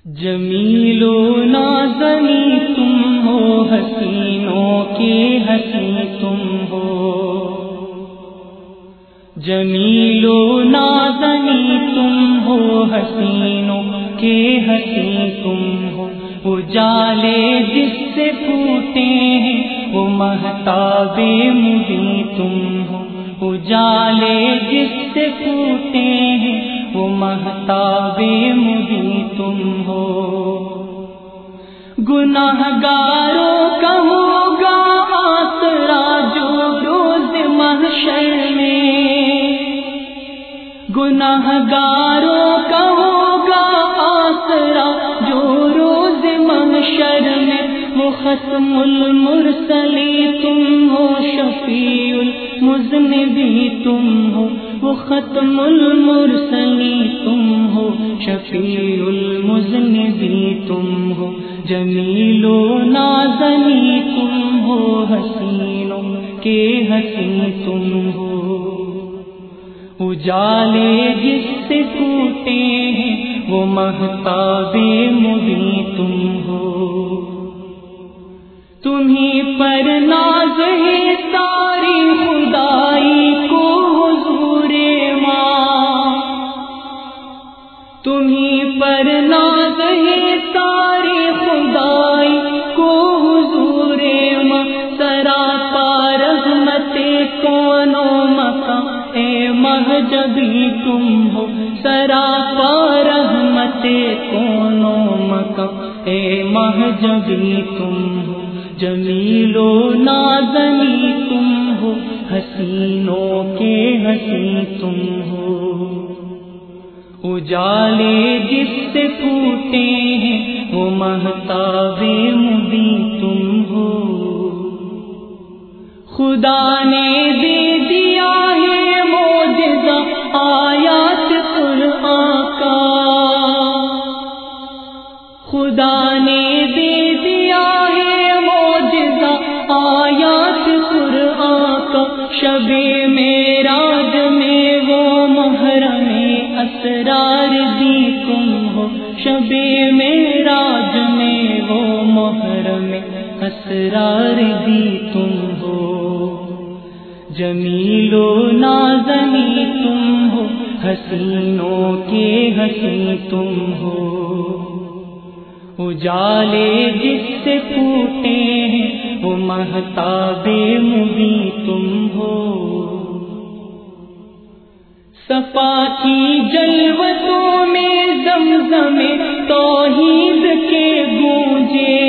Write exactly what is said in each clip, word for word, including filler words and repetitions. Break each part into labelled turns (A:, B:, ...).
A: جمیل و نازنی تم ہو، حسینوں کے حسین تم ہو. جمیل و نازنی تم ہو، حسینوں کے حسین تم ہو. اجالے جس سے پھوٹے ہیں وہ مہتاب مبیں تم ہو. اجالے جس سے پھوٹے ہیں وہ مہتاب مبیں تم ہو. گناہگاروں کا ہوگا آسرا جو روز محشر میں. گناہگاروں کا ہوگا آسرا جو روز محشر میں. وہ ختم المرسلی تم ہو، شفیع المذنبی تم ہو. وہ ختم المرسلی تم ہو، شفیع المذنبی تم ہو. جمیل و نازنی تم ہو، حسینوں کے حسین تم ہو. اجالے جس سے ٹوٹے ہیں وہ مہتاب مبیں تم ہو. تمہیں پر ناز ہے ساری خدائی کو حضور ماں. تمہیں پر ناز ہے ساری خدائی کو حضور ماں. سراپا رحمت کون و مکان اے مہجبی تم ہو. سراپا رحمت کون و مکان اے مہجبی تم ہو. جمیل و نازنی تم ہو، حسینوں کے حسین تم ہو. اجالے جس سے پھوٹے ہیں وہ مہتاب مبیں تم ہو. خدا نے دے دیا ہے معجزہ آیات قرآن کا. خدا نے دے دیا ہے معجزہ آیات قرآن کا. شب معراج میں وہ محرم اسرار دی تم ہو. شب معراج میں وہ محرم اسرار دی تم ہو. جمیل و نازنی تم ہو، حسینوں کے حسین تم ہو. اجالے جس سے پھوٹے ہیں وہ مہتاب مبیں تم ہو. صفا کی جلوتوں میں زمزم توحید کے گونجے.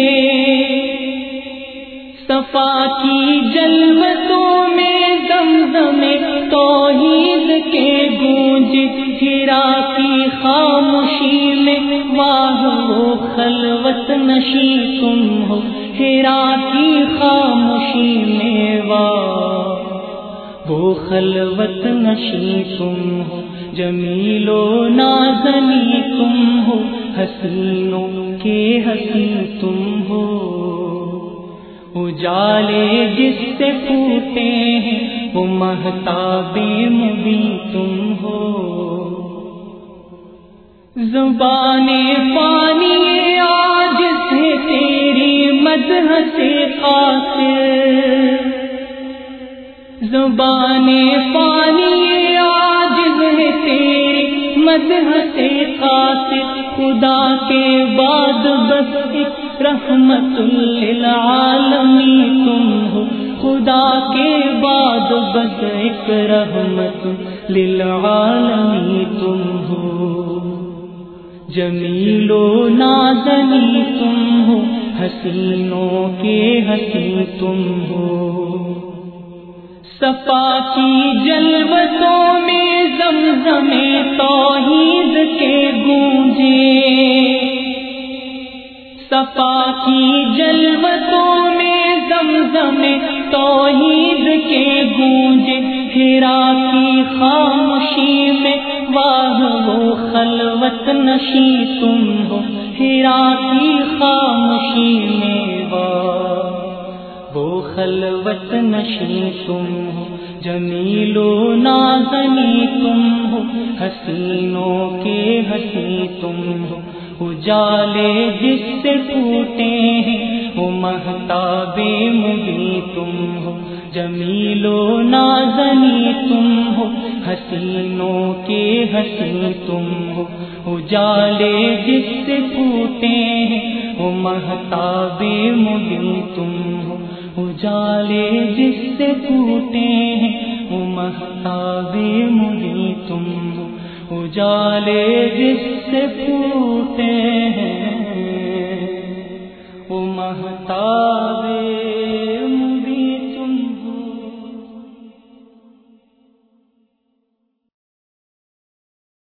A: صفا کی جلوتوں میں زمزم توحید کے گونجے. ہیرا کی خاموشی میں واہ وہ خلوت نشی تم ہو. ہیرا کی خاموشی میں واہ وہ خلوت نشی تم ہو. جمیل و نازنی تم ہو، حسینوں کے حسین تم ہو. اجالے جس سے پھوٹے ہیں وہ مہتاب مبیں تم ہو. زبان فانی آج سے تیری مدح سے قاصر. زبان فانی آج ہے تیری مدح سے قاصر. خدا کے بعد بس ایک رحمت للعالمین تم ہو. خدا کے بعد بس ایک رحمت للعالمین تم ہو. جمیل و نازنی تم ہو، حسینوں کے حسین تم ہو. صفا کی جلوتوں میں زمزم توحید کے گونجے. صفا کی جلوتوں میں زمزم توحید کے گونجے. ہیرا کی خاموشی میں واہ وہ خلوت نشی تم ہو. ہیرا کی خاموشی میں واہ وہ خلوت نشی تم ہو. جمیل و نازنی تم ہو، حسینوں کے حسین تم ہو. اجالے جس سے پھوٹے ہیں وہ مہتاب مبیں تم ہو، جمیل و نازنی تم ہو، حسینوں کے حسین تم ہو، اجالے جس سے پھوٹے ہیں وہ مہتاب مبیں تم ہو، اجالے جس سے پھوٹے ہیں وہ مہتاب مبیں تم ہو، اجالے جس سے پھوٹے ہیں وہ مہتاب